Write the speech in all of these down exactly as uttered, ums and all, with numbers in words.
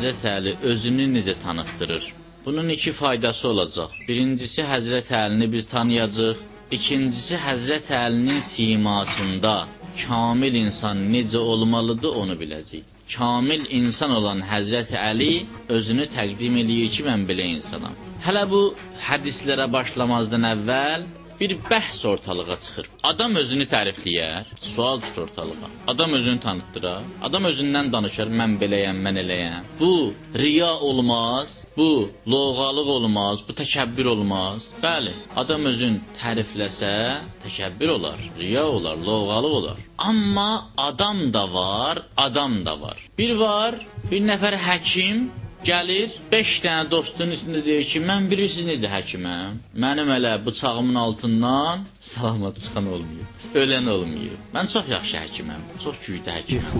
Həzrət Əli özünü necə tanıtdırır? Bunun iki faydası olacaq. Birincisi, Həzrət Əlini biz tanıyacaq. İkincisi, Həzrət Əlinin simasında kamil insan necə olmalıdır, onu biləcək. Kamil insan olan Həzrət Əli özünü təqdim edir ki, mən belə insanam. Hələ bu hədislərə başlamazdan əvvəl bir bəhs ortalığa çıxır. Adam özünü tərifləyər, sual çıxır ortalığa. Adam özünü tanıtdırar, adam özündən danışar, mən beləyəm, mən eləyəm. Bu riya olmaz, bu loğalıq olmaz, bu təkəbbür olmaz. Bəli, adam özünü tərifləsə, təkəbbür olar, riya olar, loğalıq olar. Amma adam da var, adam da var. Bir var, bir nəfər həkim gəlir, beş dənə dostun üstündə deyir ki, mən bilirsiniz necə həkiməm? Mənim elə bıçağımın altından salamat çıxan olmuyor, ölən olmuyor. Mən çox yaxşı həkiməm, çox güclü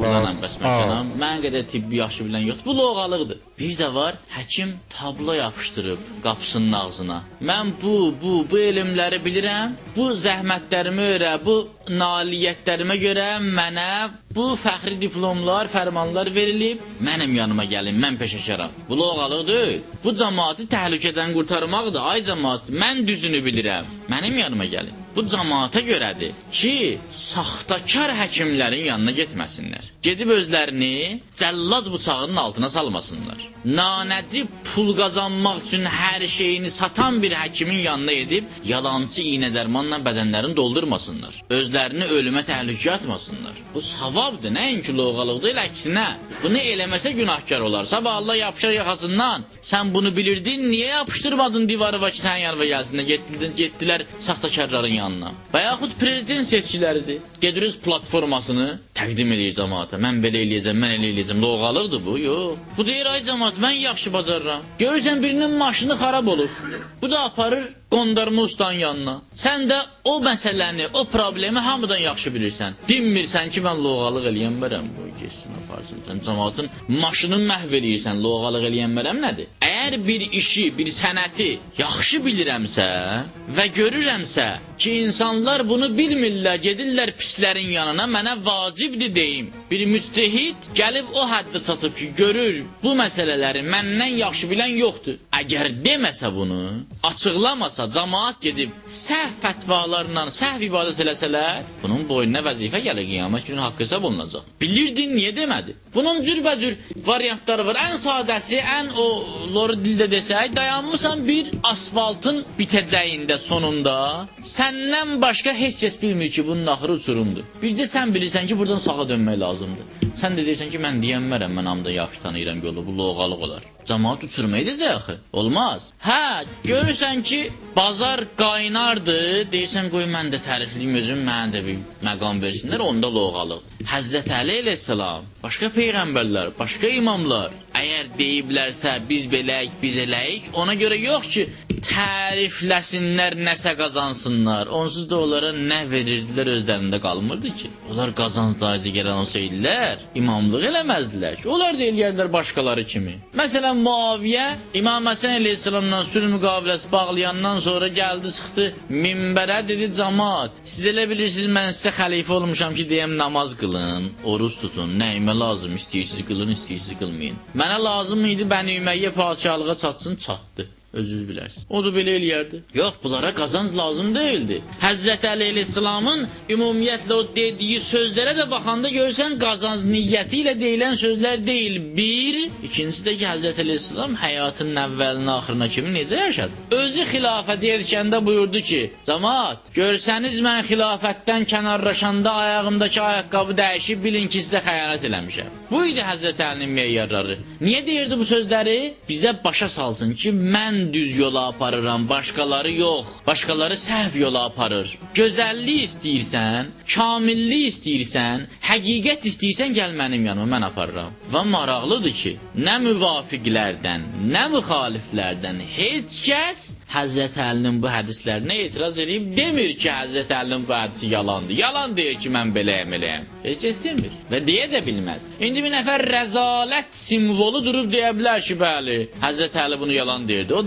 həkiməm. Mən qədər tibbi yaxşı bilən yoxdur. Bu loğalıqdır. Bir də var, həkim tablo yapışdırıb qapısının ağzına. Mən bu, bu, bu elmləri bilirəm, bu zəhmətlərimə görə, bu nailiyyətlərimə görə mənə bu fəxri diplomlar, fərmanlar verilib, mənim yanıma gəlin, mən peşəkaram. Bu loğalıqdır. Bu cəmaatı təhlükədən qurtarmaqdır. Ay cəmaat, mən düzünü bilirəm. Mənim yanıma gəlin. Bu cəmaata görədir ki, saxtakar həkimlərin yanına getməsinlər. Gedib özlərini cəllad bıçağının altına salmasınlar. Nanəcib pul qazanmaq üçün hər şeyini satan bir həkimin yanına edib, yalancı iynə dərmanla bədənlərini doldurmasınlar. Özlərini ölümə təhlükə atmasınlar. Bu savabdır, nəinki loğalıqdır, elə əksinə. Bunu eləməsə günahkar olar. Sabah Allah yapışar yaxasından. Sən bunu bilirdin, niyə yapışdırmadın divarı və ki, sən yanıma gəlsinlər, getdilər, getdilər saxtakarların yanına. Və yaxud prezident seçkiləridir. Gedirik platformasını təqdim edir cəmaata. Mən belə eləyəcəm, mən elə eləyəcəm. Loğalıqdır bu, yox. Bu deyir, ay cəmaat, mən yaxşı bacarıram. Görürsən, birinin maşını xarab olub. Bu da aparır qondarma ustanın yanına. Sən də o məsələni, o problemi hamıdan yaxşı bilirsən. Dinmirsən ki, mən loğalıq eləyən bərəm. Bu, geçsin, aparsın. Sən cəmaatın maşını məhv eləyirsən, loğalıq eləyən bərəm nədir? Əgər bir işi, bir sənəti yaxşı bilirəmsə və görürəmsə ki, insanlar bunu bilmirlər, gedirlər pislərin yanına, mənə vacibdir deyim. Bir müctehid gəlib o həddə çatıb ki, görür, bu məsələləri məndən yaxşı bilən yoxdur. Əgər deməsə bunu, açıqlamasa, cəmaat gedib səhv fətvalarla səhv ibadət eləsələr, bunun boynuna vəzifə gəlir, qiyamət günü haqq hesab olunacaq. Bilirdin, niyə demədi? Bunun cürbəcür variantları var. Ən sadəsi, ən o loru dildə desək, dayanmışsan bir asfaltın bitəcəyində, sonunda, səndən başqa heç kəs bilmir ki, bunun axırı uçurumdur. Bircə sən bilirsən ki, buradan sağa dönmək lazımdır. Sən də deyirsən ki, mən deyənmərəm, mən hamda yaxşı tanıyıram yolu, bu loğalıq olar. Cəmaat uçurma edəcək axı. Olmaz. Hə, görürsən ki, bazar qaynardı, deyirsən, qoy mən də tərifliyim özüm, mənə də bir məqam versinlər, onda loğalıq. Həzrət Əli əleyhissalam, başqa peyğəmbərlər, başqa imamlar, əgər deyiblərsə, biz beləyik, biz eləyik, ona görə yox ki, tərifləsinlər, nəsə qazansınlar. Onsuz da onlara nə verirdilər özlərində qalmırdı ki. Onlar qazanc dayıcı gələn olsa idilər, imamlıq eləməzdilər ki. Onlar da eləyərlər başqaları kimi. Məsələn, Muaviyə İmam Həsən əleyhissalamdan sülh müqaviləsi bağlayandan sonra gəldi, çıxdı minbərə, dedi, cəmaat, siz elə bilirsiniz, mən sizə xəlifə olmuşam ki, deyəm, namaz qılın, oruç tutun, nəyimə lazım, istəyirsiniz qılın, istəyirsiniz qılmayın. Mənə lazım idi, Bəni Ümeyyə padişahlığa çatsın, çatdı. Özünüz bilərsiniz. O da belə eləyərdi. Yox, bunlara qazanc lazım deyildi. Həzrət Əli əleyhissalamın ümumiyyətlə o dediyi sözlərə də baxanda görürsən, qazanc niyyəti ilə deyilən sözlər deyil. Bir, ikincisi də ki, Həzrət Əleyhissalam həyatının əvvəlinə, axırına kimi necə yaşadı? Özü xilafət erkəndə buyurdu ki, cəmaat, görsəniz mən xilafətdən kənarlaşanda ayağımdakı ayaqqabı dəyişib, bilin ki, sizə xəyanət eləmişəm. Bu idi Həzrət Əlinin meyyarları. Niyə deyirdi bu sözləri? Bizə başa salsın ki, mən düz yola aparıram, başqaları yox. Başqaları səhv yola aparır. Gözəllik istəyirsən, kamillik istəyirsən, həqiqət istəyirsən, gəl mənim yanıma, mən aparıram. Və maraqlıdır ki, nə müvafiqlərdən, nə müxaliflərdən heç kəs Həzrət Əlinin bu hədislərinə etiraz edib demir ki, Həzrət Əlinin bu hədisi yalandır. Yalan deyir ki, mən beləyəm, eləyəm. Heç kəs demir və deyə də bilməz. İndi bir nəfər rəzalət simvolu durub deyə bilər ki, bəli, Həzrət Əli bunu yalan deyirdi. O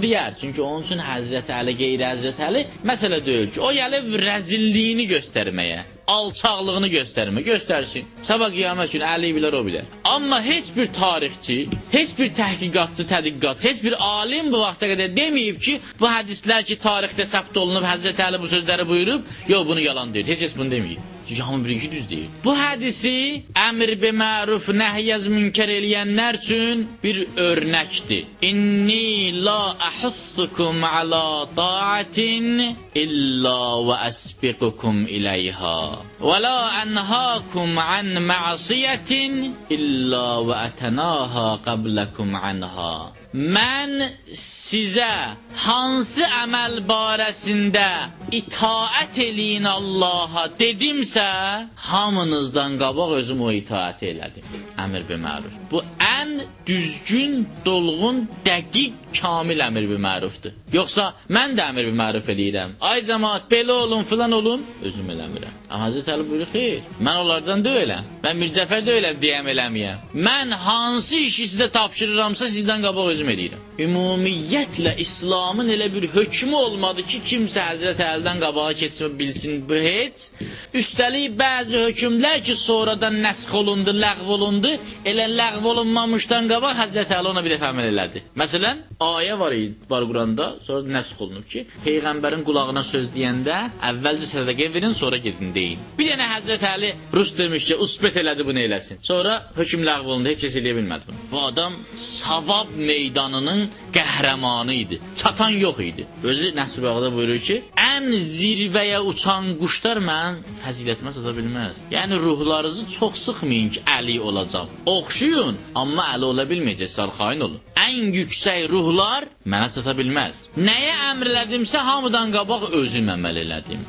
deyər. Çünki onun üçün Həzrəti Əli, qeyri Həzrəti Əli məsələ deyil ki, o gəlib rəzilliyini göstərməyə, alçaqlığını göstərmə, göstərsin. Sabah qiyamət günü Əli bilər, o bilər. Amma heç bir tarixçi, heç bir təhqiqatçı, tədqiqat, heç bir alim bu vaxta qədər deməyib ki, bu hədislər ki, tarixdə səbt olunub, Həzrəti Əli bu sözləri buyurub, yox, bunu yalan deyil. Heç heç bunu deməyib. Çünki hamı bir-iki düz deyil. Bu hədisi əmr bi məruf, nəhyəz münkər eləyənlər üçün bir örnəkdir. İnni la əhussukum alə ta'atin illa və əsbiqukum iləyha. Və la ənhaakum ən ma'siyyətin illa və ətənaha qabləkum anha. Mən sizə hansı əməl barəsində itaət eləyin Allaha dedimsə, hamınızdan qabaq özüm o itaət elədim. Əmr bi məruf. Bu ən düzgün, dolğun, dəqiq, kamil əmr bi mərufdur. Yoxsa mən də əmr bi məruf eləyirəm. Ay cəmaat, belə olun, filan olun, özüm eləmirəm. Amma Həzrət Əli buyurur, xeyr, mən onlardan deyiləm. Mən Mirzəfər deyiləm, deyəm eləməyəm. Mən hansı işi sizə tapşırıramsa, sizdən qabaq özüm eləyirəm. Ümumiyyətlə, İslamın elə bir hökmü olmadı ki, kimsə Həzrət Əlidən qabağa keçmə bilsin, bu heç. Üstəlik, bəzi hökmlər ki, sonradan nəsx olundu, ləğv olundu, elə ləğv olunmamışdan qabaq Həzrət Əli ona bir dəfə əməl elədi. Məsələn, ayə var idi, var Quranda, sonra nəsx olunub ki, Peyğəmbərin qulağına söz deyəndə, əvvəlcə sədəqə verin, sonra gedin deyin. Bir dənə Həzrət Əli Rus demiş ki, usbet elədi, bunu eləsin. Sonra hökm ləğv olundu, heç kəs eləyə bilmədi bunu. Bu adam savab meydanının qəhrəmanı idi. Çatan yox idi. Özü Nəsib Ağada buyurur ki, ən zirvəyə uçan quşlar mən fəzilətimə çata bilməz. Yəni, ruhlarınızı çox sıxmayın ki, Əli olacaq. Oxşuyun, amma Əli ola bilməyəcək, sarxain olun. Ən yüksək ruhlar mənə çata bilməz. Nəyə əmr elədimsə, hamıdan qabaq özüm əməl elədim.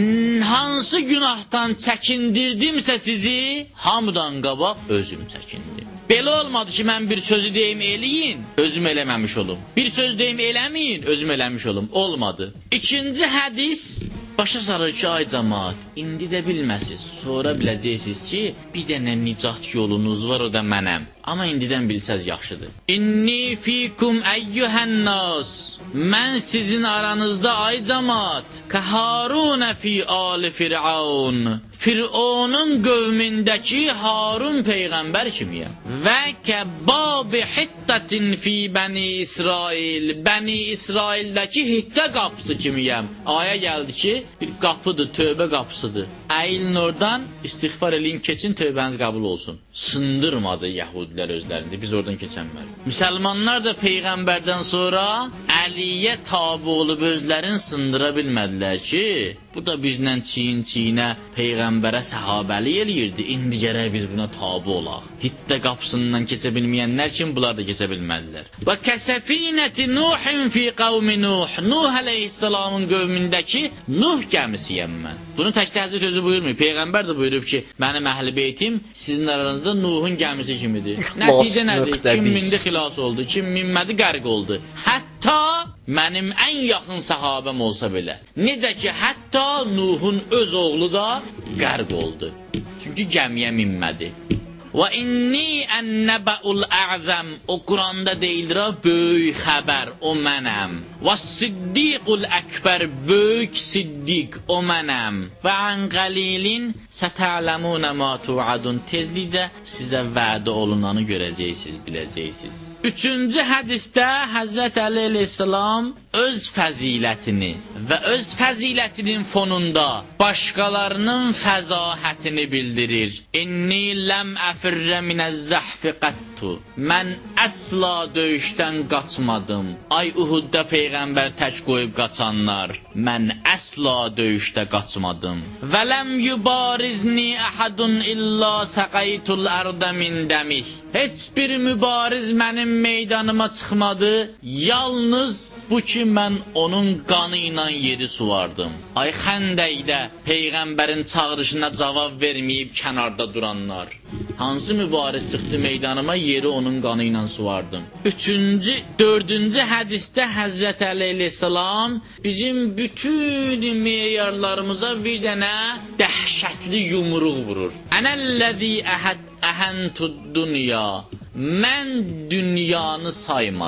Hansı günahdan çəkindirdimsə sizi, hamıdan qabaq özüm çəkindim. Belə olmadı ki, mən bir sözü deyim eləyin, özüm eləməmiş olum. Bir söz deyim eləməyin, özüm eləmiş olum. Olmadı. İkinci hədis, başa sarır ki, ay cəmaat, indi də bilməsiz, sonra biləcəksiniz ki, bir dənə nicat yolunuz var, o da mənəm. Amma indidən bilsəz yaxşıdır. İnni fikum əyyuhənnas. Mən sizin aranızda, ay cəmaat, kə Harunə fi ali Fir'aun. Fir'onun qövmündəki Harun Peyğəmbər kimiyəm. Və kəbbabi hittətin fi bəni İsrail. Bəni İsraildəki hittə qapısı kimiyəm. Aya gəldi ki, bir qapıdır, tövbə qapısıdır. Əyilin oradan, istiğfar eləyin, keçin, tövbəniz qəbul olsun. Sındırmadı Yəhudilər özlərində, biz oradan keçənmərik. Müsəlmanlar da Peyğəmbərdən sonra Əliyə tabi olub özlərini sındıra bilmədilər ki, bu da bizlə çiyin-çiyinə Peyğəmbərə səhabəli eləyirdi, indi gərək biz buna tabi olaq. Hittə qapısından keçə bilməyənlər kim, bunlar da keçə bilmədilər. Və kəsəfinəti Nuhin fi qavmi Nuh. Nuh əleyhissalamın qövmündəki Nuh gəmisiyəm mən. Bunu təkdə Həzrət özü buyurmuyor. Peyğəmbər də buyurub ki, mənim əhl-i beytim sizin aranızda Nuhun gəmisi kimidir. Nəticə nədir? Kim mindi xilas oldu, kim minmədi qərq oldu. Hətta mənim ən yaxın səhabəm olsa belə. Necə ki, hətta Nuhun öz oğlu da qərq oldu. Çünki gəmiyə minmədi. Və inni ən-nəbəul əzəm. O Quranda deyilir, böyük xəbər, o mənəm. Və siddiqul əkbər, böyük siddiq, o mənəm. Və ən qalilin sətələmunə ma tuadun. Tezlicə sizə vədə olunanı görəcəksiniz, biləcəksiniz. Üçüncü hədisdə Həzrət Əli əleyhissalam öz fəzilətini və öz fəzilətinin fonunda başqalarının fəzahətini bildirir. İnni ləm əfirrə minəz-zəhfi qəttu. Mən əsla döyüşdən qaçmadım. Ay Uhudda Peyğəmbər tək qoyub qaçanlar. Mən əsla döyüşdə qaçmadım. Və ləm yubarizni əhədun illa səqaytul ərdə min dəmih. Heç bir mübariz mənim meydanıma çıxmadı. Yalnız bu ki, mən onun qanı ilə yeri suvardım. Ay Xəndəkdə Peyğəmbərin çağırışına cavab verməyib kənarda duranlar. Hansı mübariz çıxdı meydanıma, yeri onun qanı ilə suvardım. Üçüncü, dördüncü hədisdə Həzrət Əli əleyhissalam bizim bütün meyarlarımıza bir dənə dəhşətli yumruq vurur. Ənəlləzi əhəntud dünya. Mən dünyanı saymadım.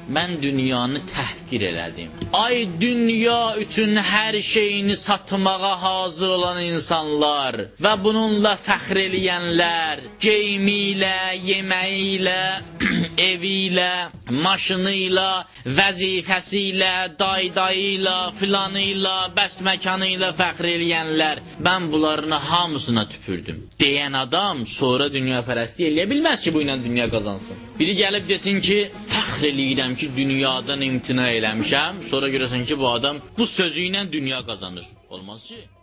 mən dünyanı təhqir elədim. Ay dünya üçün hər şeyini satmağa hazır olan insanlar və bununla fəxr eləyənlər, geyimi ilə, yeməyi ilə, evi ilə, maşını ilə, vəzifəsi ilə, daydayı ilə, filanı ilə, bəsməkanı ilə fəxr eləyənlər, mən bunların hamısına tüpürdüm. Deyən adam sonra dünya pərəsti eləyə bilməz ki, bu ilə dünya qazansın. Biri gəlib desin ki, fəxr eləyirəm ki, dünyadan imtina eləmişəm, sonra görəsən ki, bu adam bu sözü ilə dünya qazanır. Olmaz ki.